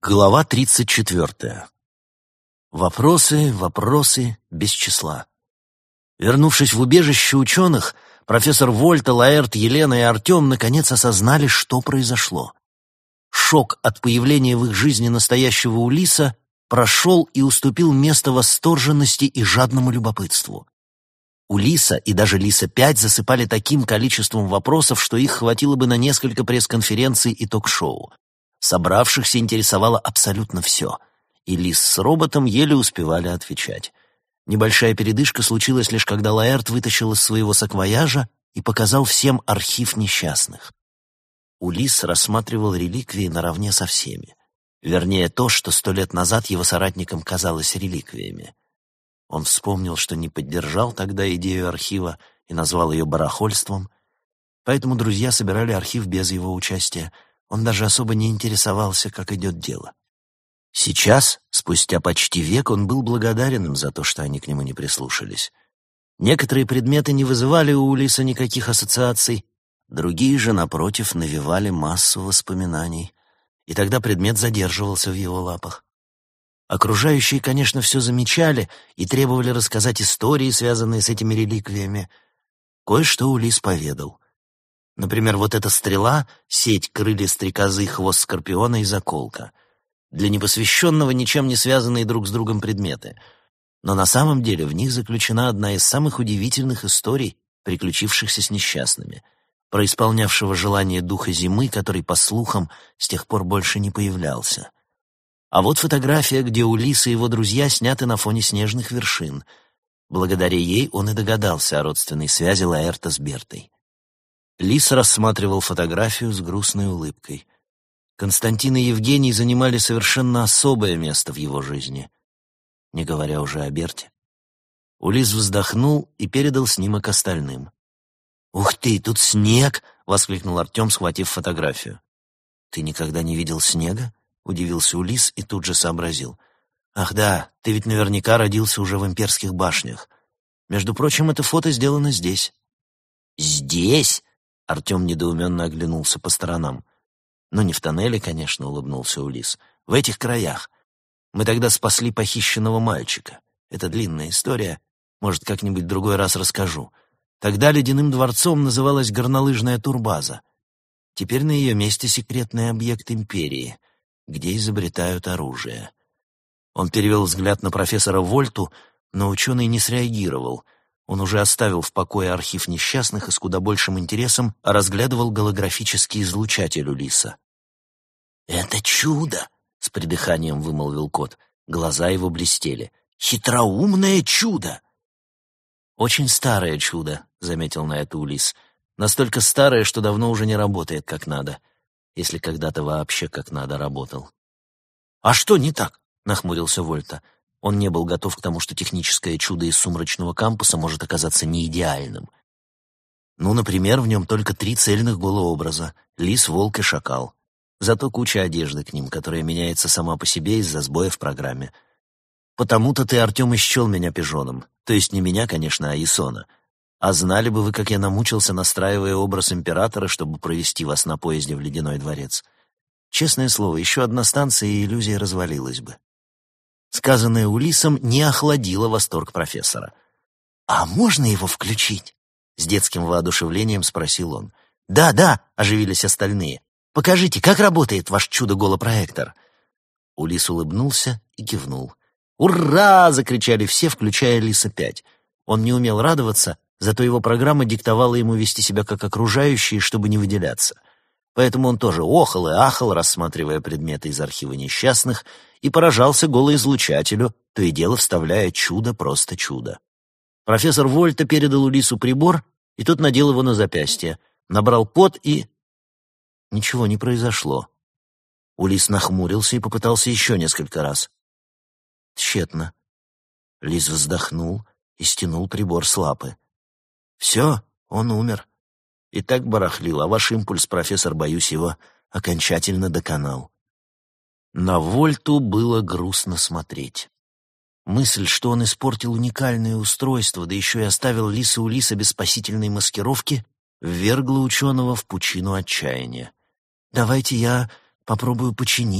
Глава 34. Вопросы, вопросы без числа. Вернувшись в убежище ученых, профессор Вольта, Лаэрт, Елена и Артем наконец осознали, что произошло. Шок от появления в их жизни настоящего Улисса прошел и уступил место восторженности и жадному любопытству. Улисса и даже Лиса-5 засыпали таким количеством вопросов, что их хватило бы на несколько пресс-конференций и ток-шоу. Собравшихся интересовало абсолютно все, и Лис с роботом еле успевали отвечать. Небольшая передышка случилась лишь когда Лаэрт вытащил из своего саквояжа и показал всем архив несчастных. Улисс рассматривал реликвии наравне со всеми. Вернее, то, что 100 лет назад его соратникам казалось реликвиями. Он вспомнил, что не поддержал тогда идею архива и назвал ее барахольством, поэтому друзья собирали архив без его участия. Он даже особо не интересовался, как идет дело. Сейчас, спустя почти век, он был благодарен им за то, что они к нему не прислушались. Некоторые предметы не вызывали у Улисса никаких ассоциаций, другие же, напротив, навевали массу воспоминаний, и тогда предмет задерживался в его лапах. Окружающие, конечно, все замечали и требовали рассказать истории, связанные с этими реликвиями. Кое-что Улисс поведал. Например, вот эта стрела, сеть, крылья стрекозы, хвост скорпиона и заколка. Для непосвященного ничем не связанные друг с другом предметы. Но на самом деле в них заключена одна из самых удивительных историй, приключившихся с несчастными, про исполнявшего желание духа зимы, который, по слухам, с тех пор больше не появлялся. А вот фотография, где Улисс и его друзья сняты на фоне снежных вершин. Благодаря ей он и догадался о родственной связи Лаэрта с Бертой. Лис рассматривал фотографию с грустной улыбкой. Константин и Евгений занимали совершенно особое место в его жизни, не говоря уже о Берте. Улисс вздохнул и передал снимок остальным. «Ух ты, тут снег!» — воскликнул Артем, схватив фотографию. «Ты никогда не видел снега?» — удивился Улисс и тут же сообразил. «Ах да, ты ведь наверняка родился уже в Имперских башнях. Между прочим, это фото сделано здесь». «Здесь?» — Артем недоуменно оглянулся по сторонам. «Ну, не в тоннеле, конечно», — улыбнулся Улисс. «В этих краях. Мы тогда спасли похищенного мальчика. Это длинная история. Может, как-нибудь в другой раз расскажу. Тогда ледяным дворцом называлась горнолыжная турбаза. Теперь на ее месте секретный объект Империи, где изобретают оружие». Он перевел взгляд на профессора Вольту, но ученый не среагировал. Он уже оставил в покое архив несчастных и с куда большим интересом разглядывал голографический излучатель Улисса. «Это чудо!» — с придыханием вымолвил кот. Глаза его блестели. «Хитроумное чудо!» «Очень старое чудо», — заметил на это Улисс. «Настолько старое, что давно уже не работает как надо, если когда-то вообще как надо работал». «А что не так?» — нахмурился Вольта. Он не был готов к тому, что техническое чудо из сумрачного кампуса может оказаться неидеальным. Ну, например, в нем только 3 цельных голообраза — лис, волк и шакал. Зато куча одежды к ним, которая меняется сама по себе из-за сбоя в программе. Потому-то ты, Артем, и счел меня пижоном. То есть не меня, конечно, а Исона. А знали бы вы, как я намучился, настраивая образ императора, чтобы провести вас на поезде в Ледяной дворец. Честное слово, еще одна станция, и иллюзия развалилась бы». Сказанное Улиссом не охладило восторг профессора. «А можно его включить?» — с детским воодушевлением спросил он. «Да, — оживились остальные. Покажите, как работает ваш чудо-голопроектор?» Улисс улыбнулся и кивнул. «Ура!» — закричали все, включая Лиса-5. Он не умел радоваться, зато его программа диктовала ему вести себя как окружающие, чтобы не выделяться. Поэтому он тоже охал и ахал, рассматривая предметы из архива несчастных, и поражался голоизлучателю, то и дело вставляя «чудо, просто чудо». Профессор Вольта передал Улиссу прибор, и тот надел его на запястье, набрал пот и... Ничего не произошло. Улисс нахмурился и попытался еще несколько раз. Тщетно. Лис вздохнул и стянул прибор с лапы. «Все, он умер. И так барахлил, а ваш импульс, профессор, боюсь, его окончательно доконал». На Вольту было грустно смотреть. Мысль, что он испортил уникальное устройство, да еще и оставил Лиса Улисса без спасительной маскировки, ввергла ученого в пучину отчаяния. «Давайте я попробую починить»,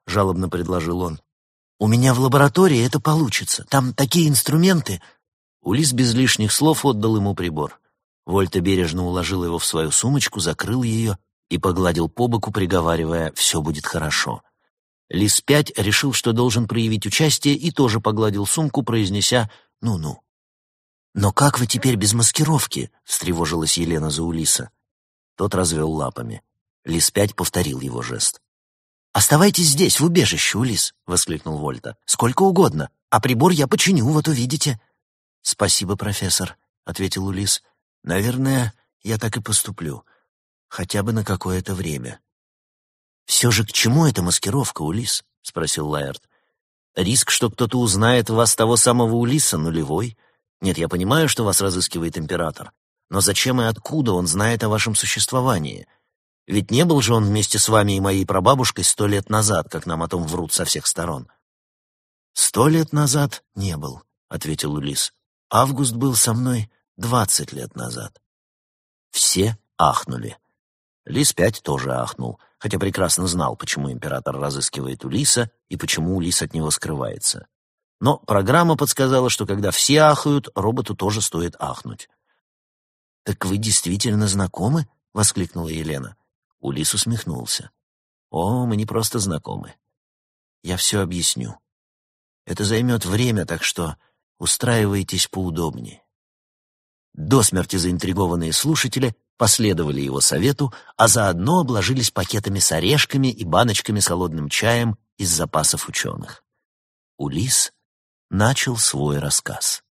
— жалобно предложил он. «У меня в лаборатории это получится. Там такие инструменты...» Улисс без лишних слов отдал ему прибор. Вольта бережно уложил его в свою сумочку, закрыл ее и погладил по боку, приговаривая: «Все будет хорошо». Лис-5 решил, что должен проявить участие, и тоже погладил сумку, произнеся «ну-ну». «Но как вы теперь без маскировки?» — встревожилась Елена за Улисса. Тот развел лапами. Лис-5 повторил его жест. «Оставайтесь здесь, в убежище, Улисс!» — воскликнул Вольта. «Сколько угодно, а прибор я починю, вот увидите». «Спасибо, профессор», — ответил Улисс. «Наверное, я так и поступлю. Хотя бы на какое-то время». «Все же к чему эта маскировка, Улисс?» — спросил Лаэрт. «Риск, что кто-то узнает вас того самого Улисса, нулевой. Нет, я понимаю, что вас разыскивает император. Но зачем и откуда он знает о вашем существовании? Ведь не был же он вместе с вами и моей прабабушкой 100 лет назад, как нам о том врут со всех сторон». 100 лет назад не был», — ответил Улисс. «Август был со мной 20 лет назад». Все ахнули. Лис-5 тоже ахнул, хотя прекрасно знал, почему император разыскивает Улисса и почему Улисс от него скрывается. Но программа подсказала, что когда все ахают, роботу тоже стоит ахнуть. «Так вы действительно знакомы?» — воскликнула Елена. Улисс усмехнулся. «О, мы не просто знакомы. Я все объясню. Это займет время, так что устраивайтесь поудобнее». До смерти заинтригованные слушатели последовали его совету, а заодно обложились пакетами с орешками и баночками с холодным чаем из запасов ученых. Улисс начал свой рассказ.